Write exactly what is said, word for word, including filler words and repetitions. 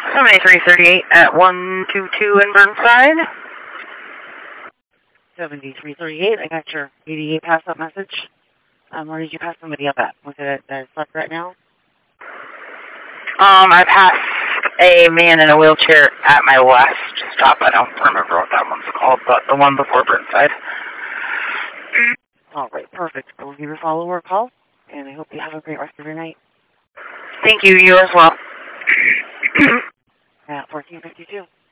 seventy-three thirty-eight at one two two in Burnside. seventy-three thirty-eight, I got your A D A pass-up message. Um, where did you pass somebody up at? Was it at the spot right now? Um, I passed a man in a wheelchair at my last stop. I don't remember what that one's called, but the one before Burnside. All right, perfect. I will give your follower a call, and I hope you have a great rest of your night. Thank you. You as well. At fourteen fifty-two.